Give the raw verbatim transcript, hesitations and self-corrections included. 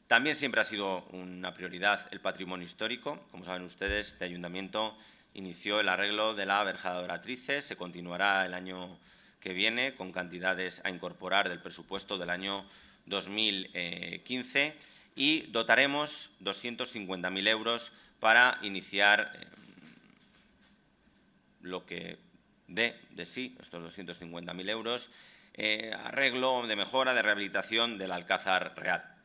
También siempre ha sido una prioridad el patrimonio histórico. Como saben ustedes, este ayuntamiento inició el arreglo de la verja de Oratrices. Se continuará el año que viene con cantidades a incorporar del presupuesto del año dos mil quince y dotaremos doscientos cincuenta mil euros para iniciar eh, lo que dé de sí estos doscientos cincuenta mil euros, eh, arreglo de mejora, de rehabilitación del Alcázar Real.